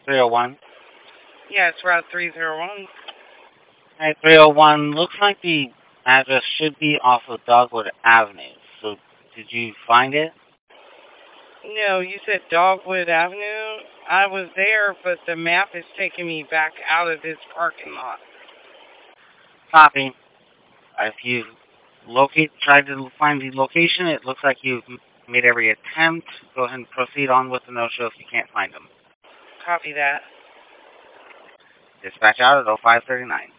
301. Yeah, it's Route 301. Hi, 301. Looks like the address should be off of Dogwood Avenue. So, did you find it? No, you said Dogwood Avenue. I was there, but the map is taking me back out of this parking lot. Copy. If you tried to find the location, it looks like you've made every attempt. Go ahead and proceed on with the no-show if you can't find them. Copy that. Dispatch out at 0539.